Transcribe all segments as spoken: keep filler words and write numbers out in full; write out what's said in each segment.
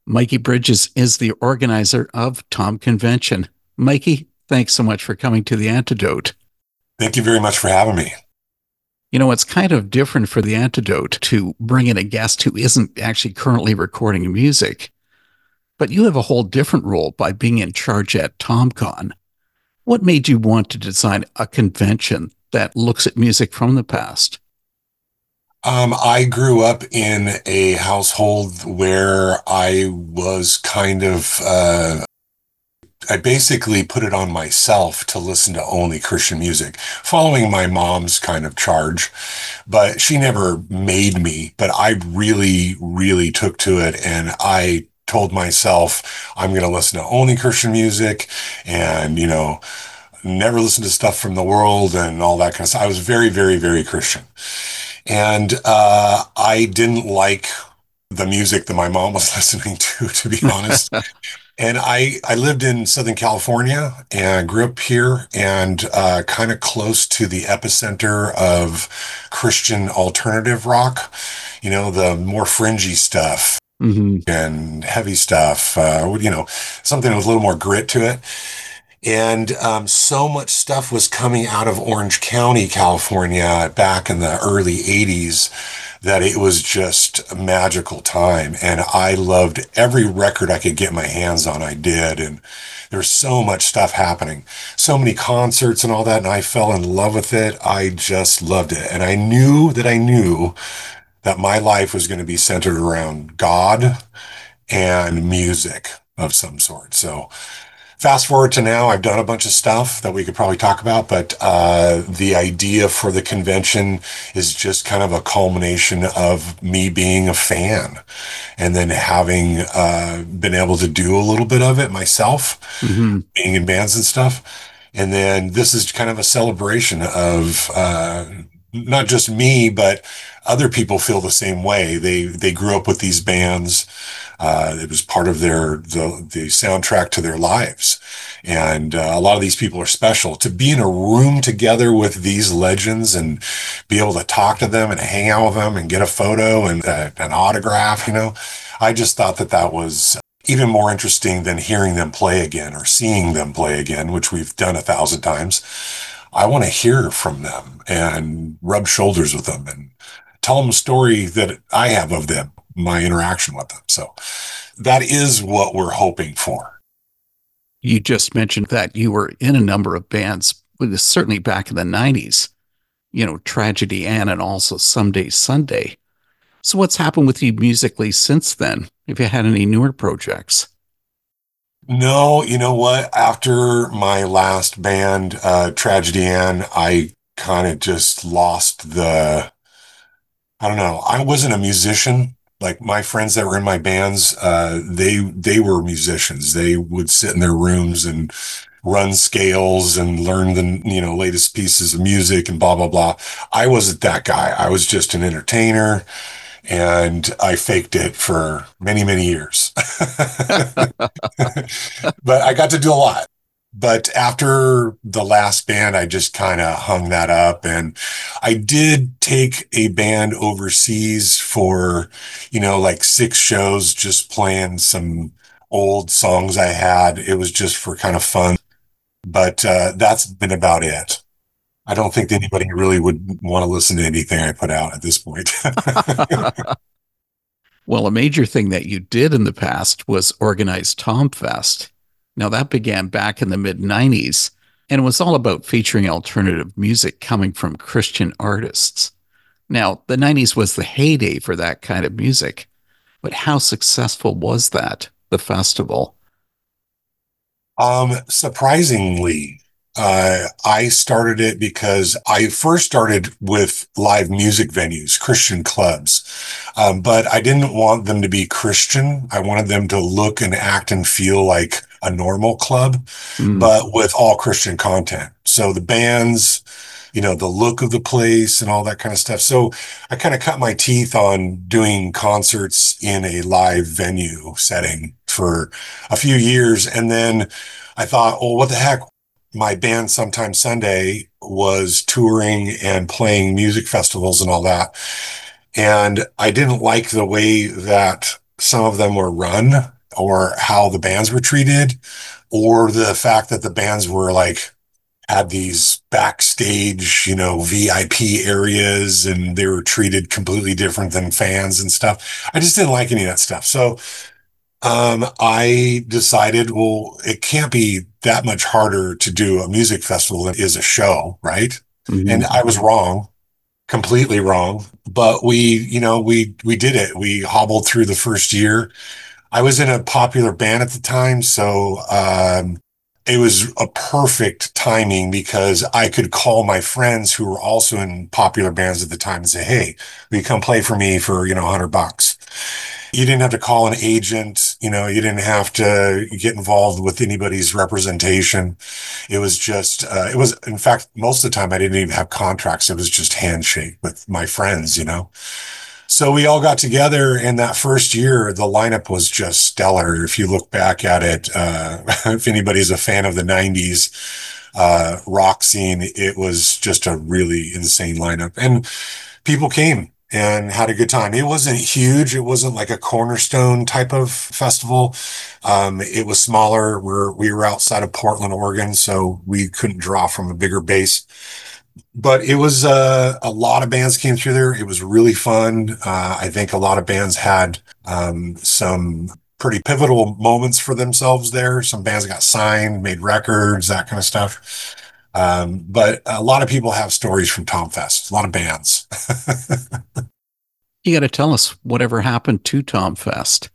Mikey Bridges is the organizer of Tom Convention. Mikey, thanks so much for coming to The Antidote. Thank you very much for having me. You know, it's kind of different for The Antidote to bring in a guest who isn't actually currently recording music, but you have a whole different role by being in charge at TomCon. What made you want to design a convention that looks at music from the past? Um, I grew up in a household where I was kind of, uh, I basically put it on myself to listen to only Christian music, following my mom's kind of charge. But she never made me, but I really, really took to it. And I told myself, I'm going to listen to only Christian music and, you know, never listen to stuff from the world and all that kind of stuff. I was very, very, very Christian. And uh, I didn't like the music that my mom was listening to, to be honest. And I, I lived in Southern California and I grew up here and uh, kind of close to the epicenter of Christian alternative rock, you know, the more fringy stuff hmm and heavy stuff, uh, you know, something with a little more grit to it. And um, so much stuff was coming out of Orange County, California, back in the early eighties that it was just a magical time. And I loved every record I could get my hands on, I did. And there's so much stuff happening, so many concerts and all that. And I fell in love with it. I just loved it. And I knew that I knew that my life was going to be centered around God and music of some sort. So, fast forward to now, I've done a bunch of stuff that we could probably talk about, but uh, the idea for the convention is just kind of a culmination of me being a fan and then having uh, been able to do a little bit of it myself, hmm being in bands and stuff. And then this is kind of a celebration of uh, not just me, but other people feel the same way. They they grew up with these bands. Uh, it was part of their the the soundtrack to their lives, and uh, a lot of these people are special. To be in a room together with these legends and be able to talk to them and hang out with them and get a photo and uh, an autograph, you know, I just thought that that was even more interesting than hearing them play again or seeing them play again, which we've done a thousand times. I want to hear from them and rub shoulders with them and tell them a story that I have of them, my interaction with them. So that is what we're hoping for. You just mentioned that you were in a number of bands, but certainly back in the nineties, you know, Tragedy Ann and also Someday Sunday. So what's happened with you musically since then? Have you had any newer projects? No, you know what? After my last band, uh, Tragedy Ann, I kind of just lost the, I don't know. I wasn't a musician. Like my friends that were in my bands, uh, they they were musicians. They would sit in their rooms and run scales and learn the you know latest pieces of music and blah blah blah. I wasn't that guy. I was just an entertainer, and I faked it for many many years. But I got to do a lot. But after the last band, I just kind of hung that up. And I did take a band overseas for, you know, like six shows, just playing some old songs I had. It was just for kind of fun. But uh, that's been about it. I don't think anybody really would want to listen to anything I put out at this point. Well, a major thing that you did in the past was organize TomFest. Now, that began back in the mid nineties and it was all about featuring alternative music coming from Christian artists. Now, the nineties was the heyday for that kind of music, but how successful was that, the festival? Um, surprisingly, uh, I started it because I first started with live music venues, Christian clubs. Um, but I didn't want them to be Christian. I wanted them to look and act and feel like a normal club, Mm, but with all Christian content. So the bands, you know, the look of the place and all that kind of stuff. So I kind of cut my teeth on doing concerts in a live venue setting for a few years. And then I thought, well, what the heck? My band, Sometime Sunday, was touring and playing music festivals and all that. And I didn't like the way that some of them were run. or how the bands were treated, or the fact that the bands were like had these backstage, you know, V I P areas and they were treated completely different than fans and stuff. I just didn't like any of that stuff. So um, I decided, well, it can't be that much harder to do a music festival than it is a show, right? And Mhm. I was wrong, completely wrong. But we, you know, we we did it. We hobbled through the first year. I was in a popular band at the time, so um, it was a perfect timing because I could call my friends who were also in popular bands at the time and say, "Hey, will you come play for me for, you know, a hundred bucks?" You didn't have to call an agent, you know, you didn't have to get involved with anybody's representation. It was just, uh, it was, in fact, most of the time I didn't even have contracts. It was just handshake with my friends, you know. So we all got together, and that first year, the lineup was just stellar. If you look back at it, uh, if anybody's a fan of the nineties uh, rock scene, it was just a really insane lineup. And people came and had a good time. It wasn't huge. It wasn't like a cornerstone type of festival. Um, it was smaller. We're, we were outside of Portland, Oregon, so we couldn't draw from a bigger base. But it was uh, a lot of bands came through there. It was really fun. Uh, I think a lot of bands had um, some pretty pivotal moments for themselves there. Some bands got signed, made records, that kind of stuff. Um, but a lot of people have stories from Tom Fest, a lot of bands. You got to tell us whatever happened to Tom Fest.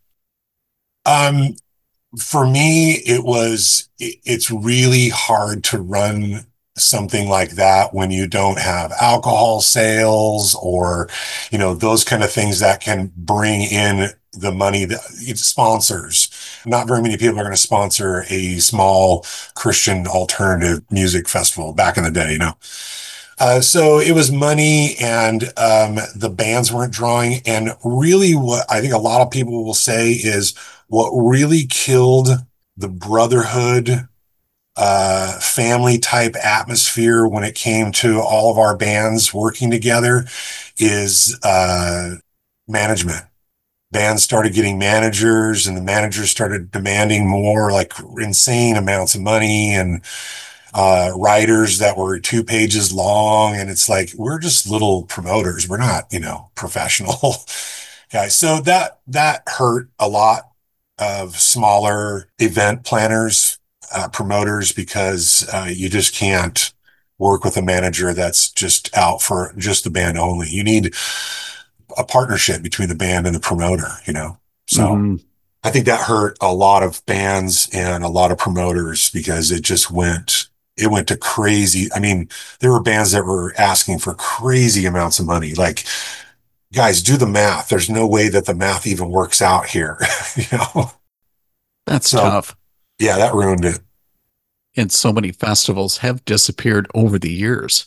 Um, for me, it was, it, it's really hard to run something like that when you don't have alcohol sales or, you know, those kind of things that can bring in the money that sponsors. Not very many people are going to sponsor a small Christian alternative music festival back in the day, you know. Uh, so it was money and um, the bands weren't drawing. And really, what I think a lot of people will say is what really killed the brotherhood, uh, family type atmosphere when it came to all of our bands working together is uh, management. Bands started getting managers, and the managers started demanding more, like insane amounts of money. And uh, writers that were two pages long. And it's like, we're just little promoters. We're not, you know, professional guys. So that, that hurt a lot of smaller event planners, uh, promoters, because uh, you just can't work with a manager that's just out for just the band only. You need a partnership between the band and the promoter, you know? So Hmm. I think that hurt a lot of bands and a lot of promoters because it just went it went to crazy. I mean, there were bands that were asking for crazy amounts of money. Like, guys, do the math. There's no way that the math even works out here, you know? That's So tough. yeah, that ruined it. And so many festivals have disappeared over the years.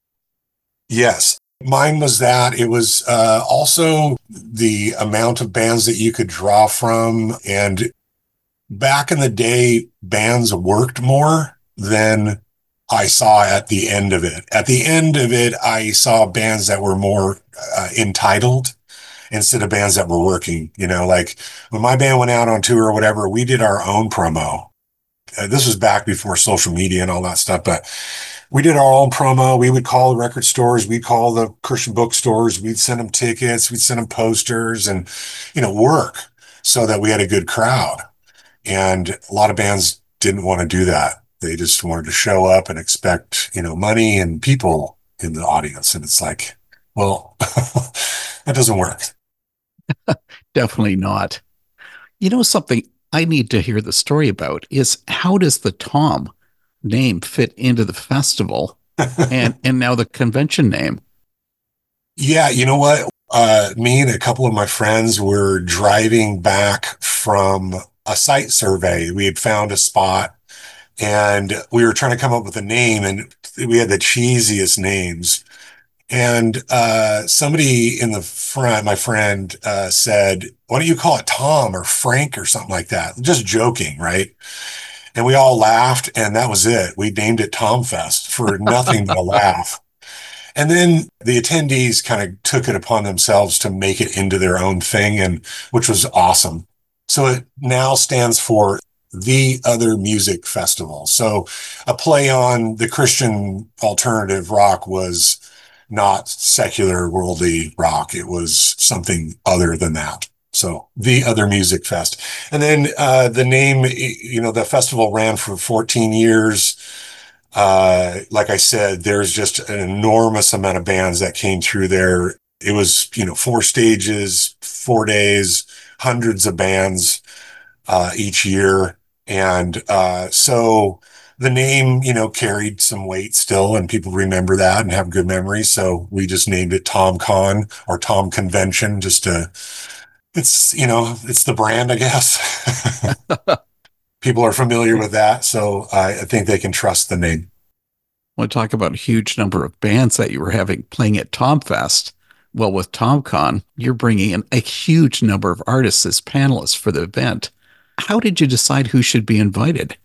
Yes. Mine was that. It was uh, also the amount of bands that you could draw from. And back in the day, bands worked more than I saw at the end of it. At the end of it, I saw bands that were more uh, entitled instead of bands that were working. You know, like when my band went out on tour or whatever, we did our own promo. Uh, this was back before social media and all that stuff, but we did our own promo. We would call the record stores, we'd call the Christian bookstores, we'd send them tickets, we'd send them posters and, you know, work so that we had a good crowd. And a lot of bands didn't want to do that. They just wanted to show up and expect, you know, money and people in the audience. And it's like, well, that doesn't work. Definitely not. You know, something I need to hear the story about is how does the Tom name fit into the festival and and now the convention name? Yeah, you know what? Uh, me and a couple of my friends were driving back from a site survey. We had found a spot and we were trying to come up with a name, and we had the cheesiest names. And uh, somebody in the front, my friend, uh, said, "Why don't you call it Tom or Frank or something like that?" Just joking, right? And we all laughed, and that was it. We named it Tom Fest for nothing but a laugh. And then the attendees kind of took it upon themselves to make it into their own thing, and which was awesome. So it now stands for The Other Music Festival. So a play on the Christian alternative rock was not secular worldly rock. It was something other than that. So The Other Music Fest. And then uh, the name, you know, the festival ran for fourteen years. Uh, like I said, there's just an enormous amount of bands that came through there. It was, you know, four stages, four days, hundreds of bands uh, each year. And uh, so the name, you know, carried some weight still, and people remember that and have good memories. So we just named it Tom Con or Tom Convention, just to, it's, you know, it's the brand, I guess. People are familiar with that. So I, I think they can trust the name. Want to talk about a huge number of bands that you were having playing at TomFest. Well, with TomCon, you're bringing in a huge number of artists as panelists for the event. How did you decide who should be invited?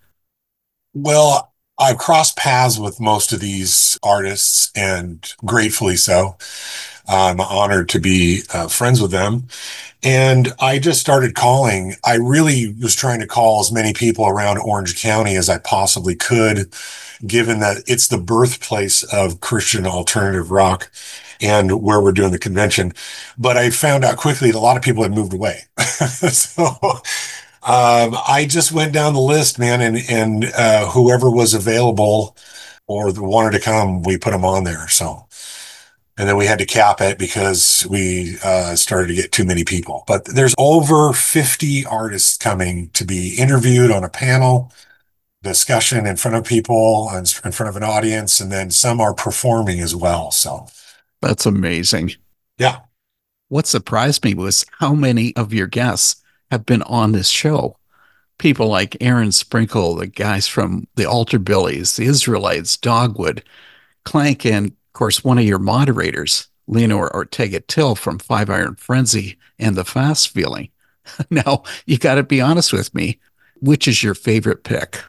Well, I've crossed paths with most of these artists, and gratefully so. I'm honored to be uh, friends with them. And I just started calling. I really was trying to call as many people around Orange County as I possibly could, given that it's the birthplace of Christian alternative rock and where we're doing the convention. But I found out quickly that a lot of people had moved away. So um, I just went down the list, man, and and uh, whoever was available or wanted to come, we put them on there. So, and then we had to cap it because we uh, started to get too many people. But there's over fifty artists coming to be interviewed on a panel discussion in front of people and in front of an audience, and then some are performing as well. So, That's amazing. yeah. What surprised me was how many of your guests have been on this show. People like Aaron Sprinkle, the guys from the Altar Billies, the Israelites, Dogwood, Clank, and of course, one of your moderators, Leonor Ortega Till from Five Iron Frenzy and The Fast Feeling. Now, you got to be honest with me. Which is your favorite pick?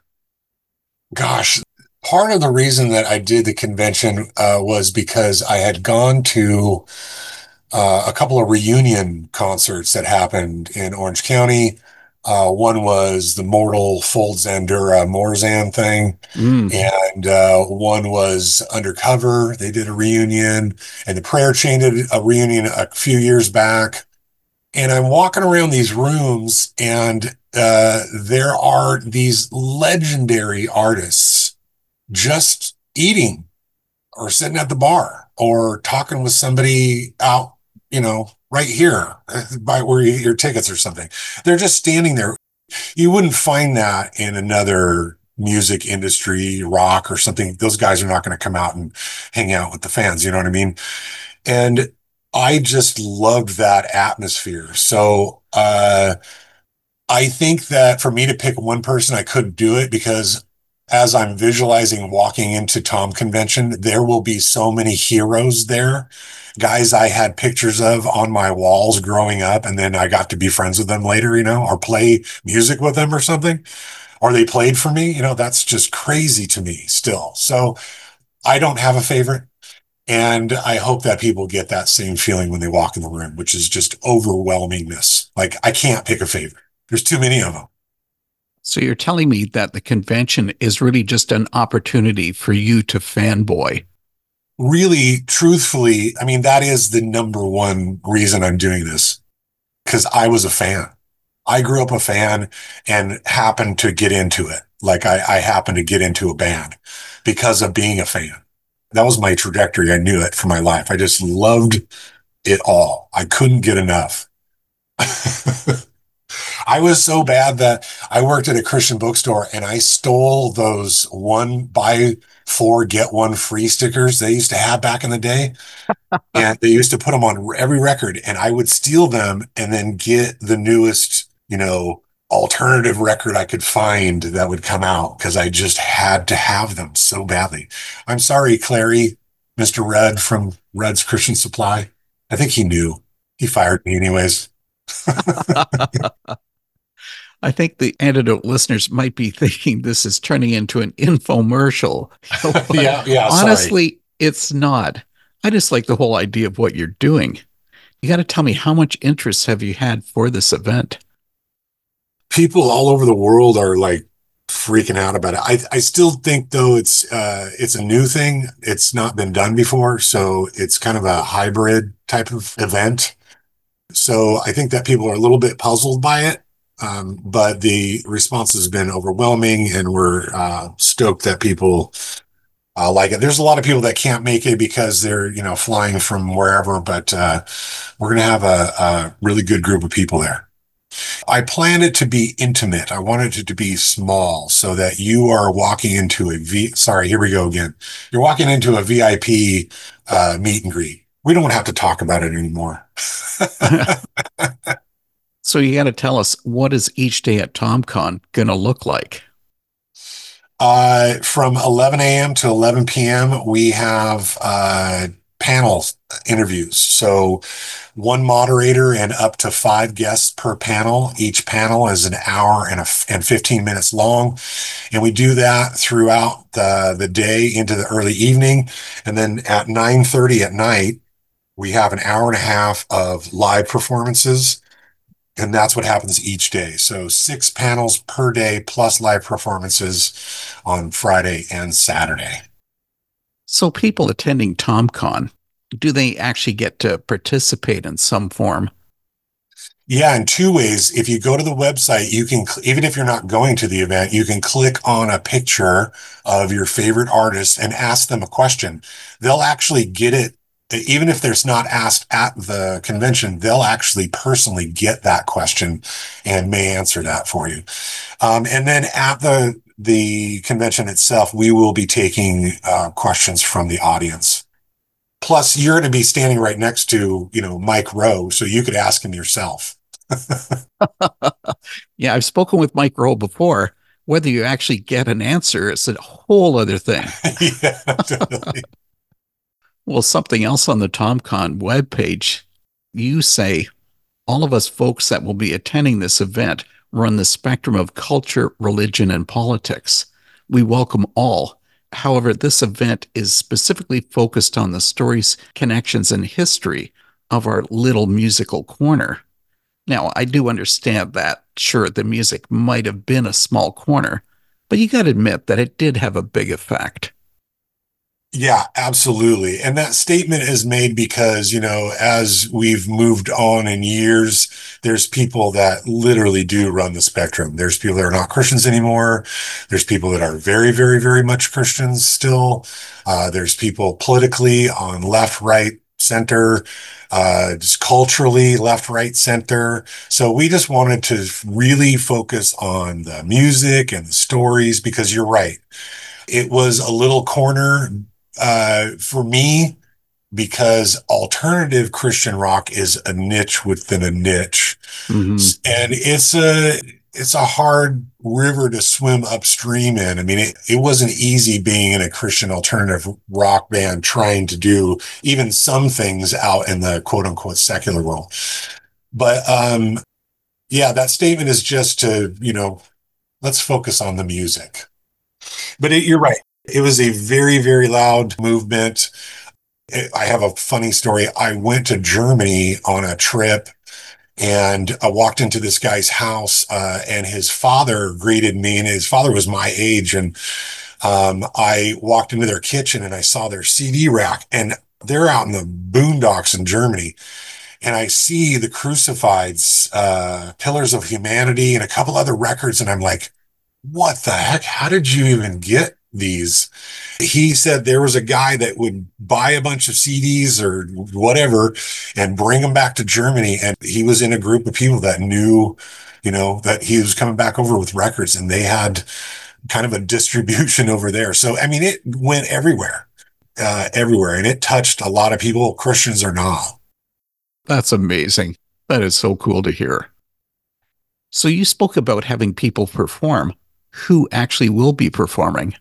Gosh, part of the reason that I did the convention uh, was because I had gone to uh, a couple of reunion concerts that happened in Orange County. Uh, one was the Mortal Folds Andura Morzan thing, Mm, and uh, one was Undercover. They did a reunion, and the Prayer Chain did a reunion a few years back. And I'm walking around these rooms, and uh, there are these legendary artists just eating or sitting at the bar or talking with somebody out, you know, right here uh, by where you get your tickets or something. They're just standing there. You wouldn't find that in another music industry, rock or something. Those guys are not going to come out and hang out with the fans. You know what I mean? And I just loved that atmosphere. So, uh, I think that for me to pick one person, I couldn't do it because as I'm visualizing walking into Tom Convention, there will be so many heroes there, guys I had pictures of on my walls growing up, and then I got to be friends with them later, you know, or play music with them or something, or they played for me. You know, that's just crazy to me still. So I don't have a favorite. And I hope that people get that same feeling when they walk in the room, which is just overwhelmingness. Like I can't pick a favorite. There's too many of them. so you're telling me that the convention is really just an opportunity for you to fanboy. Really, truthfully, I mean, that is the number one reason I'm doing this because I was a fan. I grew up a fan and happened to get into it. Like I, I happened to get into a band because of being a fan. That was my trajectory. I knew it for my life. I just loved it all. I couldn't get enough. I was so bad that I worked at a Christian bookstore and I stole those one buy four, get one free stickers they used to have back in the day. And they used to put them on every record, and I would steal them and then get the newest, you know, alternative record I could find that would come out because I just had to have them so badly. I'm sorry, Clary, mister Red from Red's Christian Supply. I think he knew. He fired me anyways. I think the antidote listeners might be thinking this is turning into an infomercial, but Yeah, yeah, sorry. honestly, it's not. I just like the whole idea of what you're doing. You got to tell me how much interest have you had for this event? people all over the world are like freaking out about it. I, I still think though it's uh it's a new thing. It's not been done before, so it's kind of a hybrid type of event. So I think that people are a little bit puzzled by it. Um, but the response has been overwhelming, and we're uh, stoked that people uh, like it. There's a lot of people that can't make it because they're, you know, flying from wherever, but uh, we're going to have a, a really good group of people there. I planned it to be intimate. I wanted it to be small so that you are walking into a V. Sorry, here we go again. You're walking into a V I P uh, meet and greet. We don't have to talk about it anymore. So you got to tell us, what is each day at TomCon going to look like? Uh, from eleven a m to eleven p m, we have uh, panel interviews. So one moderator and up to five guests per panel. Each panel is an hour and, a, and fifteen minutes long. And we do that throughout the, the day into the early evening. And then at nine thirty at night, we have an hour and a half of live performances. And that's what happens each day. So six panels per day plus live performances on Friday and Saturday. So people attending TomCon, do they actually get to participate in some form? Yeah, in two ways. If you go to the website, you can, even if you're not going to the event, you can click on a picture of your favorite artist and ask them a question. They'll actually get it. Even if there's not asked at the convention, they'll actually personally get that question and may answer that for you. Um, and then at the the convention itself, we will be taking uh, questions from the audience. Plus, you're going to be standing right next to, you know, Mike Rowe, so you could ask him yourself. Yeah, I've spoken with Mike Rowe before. Whether you actually get an answer is a whole other thing. Yeah, definitely. Well, something else on the TomCon webpage, you say all of us folks that will be attending this event run the spectrum of culture, religion, and politics. We welcome all. However, this event is specifically focused on the stories, connections, and history of our little musical corner. Now, I do understand that, sure, the music might have been a small corner, but you got to admit that it did have a big effect. Yeah, absolutely. And that statement is made because, you know, as we've moved on in years, there's people that literally do run the spectrum. There's people that are not Christians anymore. There's people that are very, very, very much Christians still. Uh, there's people politically on left, right, center, uh, just culturally left, right, center. So we just wanted to really focus on the music and the stories because you're right. It was a little corner uh, for me because alternative Christian rock is a niche within a niche, Mm-hmm. and it's a it's a hard river to swim upstream in. I mean, it, it wasn't easy being in a Christian alternative rock band trying to do even some things out in the quote unquote secular world. But um, yeah, that statement is just to, you know, let's focus on the music. But it, you're right. It was a very, very loud movement. I have a funny story. I went to Germany on a trip and I walked into this guy's house, uh, and his father greeted me, and his father was my age. And um, I walked into their kitchen and I saw their C D rack, and they're out in the boondocks in Germany. And I see the Crucifieds, uh, Pillars of Humanity, and a couple other records. And I'm like, what the heck? How did you even get these? He said there was a guy that would buy a bunch of C Ds or whatever and bring them back to Germany. And he was in a group of people that knew, you know, that he was coming back over with records, and they had kind of a distribution over there. So, I mean, it went everywhere, uh, everywhere. And it touched a lot of people, Christians or not. That's amazing. That is so cool to hear. So you spoke about having people perform. Who actually will be performing?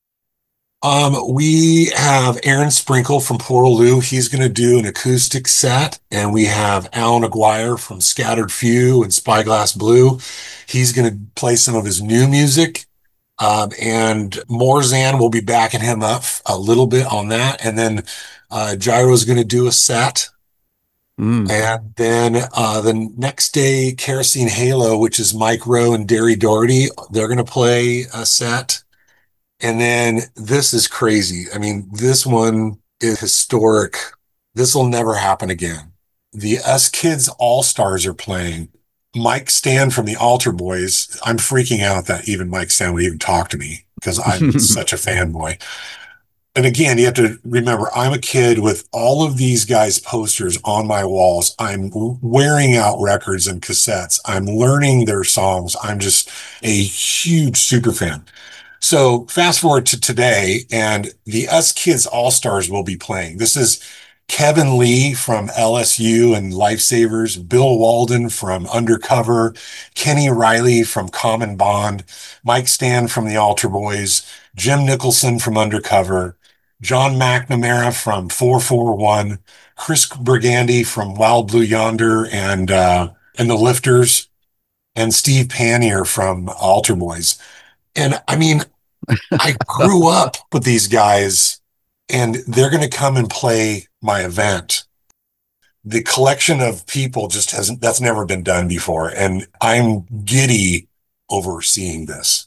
Um, we have Aaron Sprinkle from Portaloo. He's going to do an acoustic set, and we have Alan Aguirre from Scattered Few and Spyglass Blue. He's going to play some of his new music. Um, and Morzan will be backing him up a little bit on that. And then uh, Gyro's going to do a set. Mm. And then uh, the next day, Kerosene Halo, which is Mike Rowe and Derry Doherty, they're going to play a set. And then this is crazy. I mean, this one is historic. This will never happen again. The Us Kids All Stars are playing. Mike Stan from the Altar Boys. I'm freaking out that even Mike Stan would even talk to me because I'm such a fanboy. And again, you have to remember, I'm a kid with all of these guys' posters on my walls. I'm wearing out records and cassettes. I'm learning their songs. I'm just a huge super fan. So fast forward to today, and the Us Kids All Stars will be playing. This is Kevin Lee from L S U and Lifesavers, Bill Walden from Undercover, Kenny Riley from Common Bond, Mike Stan from the Altar Boys, Jim Nicholson from Undercover, John McNamara from four four one, Chris Brigandy from Wild Blue Yonder and uh, and the Lifters, and Steve Panier from Altar Boys. And I mean, I grew up with these guys, and they're going to come and play my event. The collection of people just hasn't, that's never been done before. And I'm giddy over seeing this.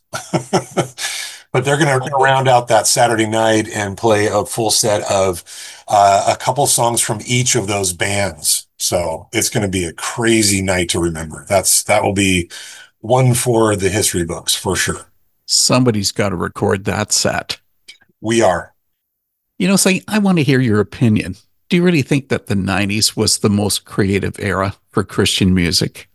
But they're going to round out that Saturday night and play a full set of uh, a couple songs from each of those bands. So it's going to be a crazy night to remember. That's that will be one for the history books for sure. Somebody's got to record that set. We are. You know, say, I want to hear your opinion. Do you really think that the nineties was the most creative era for Christian music?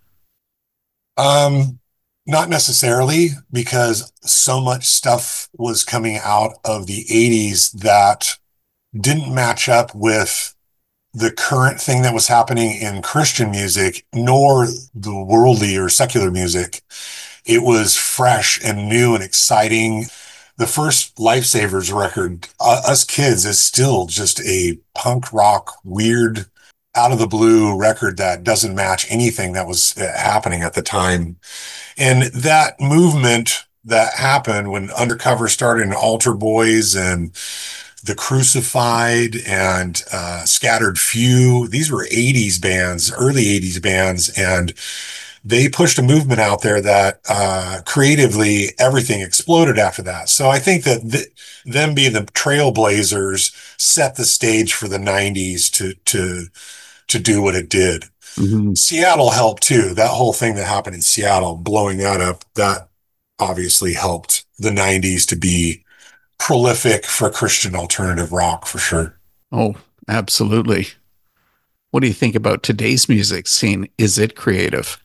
Um, Not necessarily, because so much stuff was coming out of the eighties that didn't match up with the current thing that was happening in Christian music, nor the worldly or secular music. It was fresh and new and exciting. The first Lifesavers record, uh, Us Kids, is still just a punk rock, weird, out of the blue record that doesn't match anything that was uh, happening at the time. And that movement that happened when Undercover started and Altar Boys and The Crucified and uh, Scattered Few, these were eighties bands, early eighties bands. And they pushed a movement out there that uh, creatively everything exploded after that. So I think that th- them being the trailblazers set the stage for the nineties to to to do what it did. Mm-hmm. Seattle helped too. That whole thing that happened in Seattle, blowing that up, that obviously helped the nineties to be prolific for Christian alternative rock for sure. Oh, absolutely. What do you think about today's music scene? Is it creative?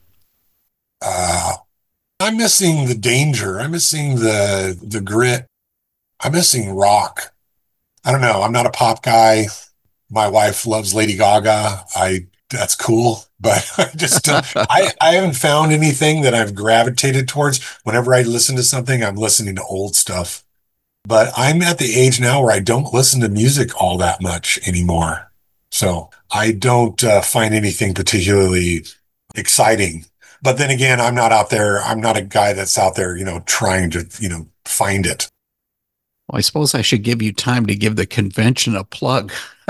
Uh, I'm missing the danger. I'm missing the the grit. I'm missing rock. I don't know. I'm not a pop guy. My wife loves Lady Gaga. I That's cool, but I just don't. I I haven't found anything that I've gravitated towards. Whenever I listen to something, I'm listening to old stuff. But I'm at the age now where I don't listen to music all that much anymore. So I don't uh, find anything particularly exciting. But then again, I'm not out there. I'm not a guy that's out there, you know, trying to, you know, find it. Well, I suppose I should give you time to give the convention a plug.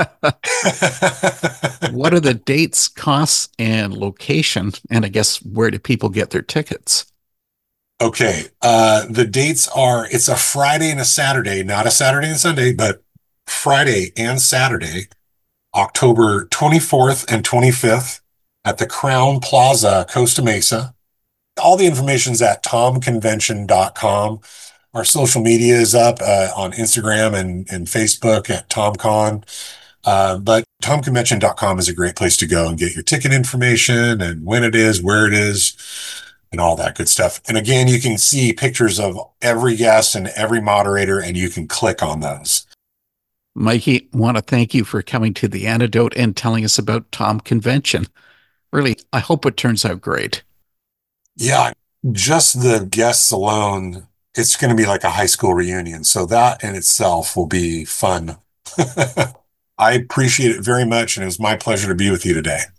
What are the dates, costs, and location? And I guess where do people get their tickets? Okay. Uh, the dates are, it's a Friday and a Saturday, not a Saturday and Sunday, but Friday and Saturday, October twenty-fourth and twenty-fifth at the Crown Plaza, Costa Mesa. All the information's at tom convention dot com. Our social media is up uh, on Instagram and, and Facebook at TomCon. Uh, but tom convention dot com is a great place to go and get your ticket information and when it is, where it is, and all that good stuff. And again, you can see pictures of every guest and every moderator, and you can click on those. Mikey, want to thank you for coming to the antidote and telling us about Tom Convention. Really, I hope it turns out great. Yeah, just the guests alone, it's going to be like a high school reunion. So that in itself will be fun. I appreciate it very much, and it was my pleasure to be with you today.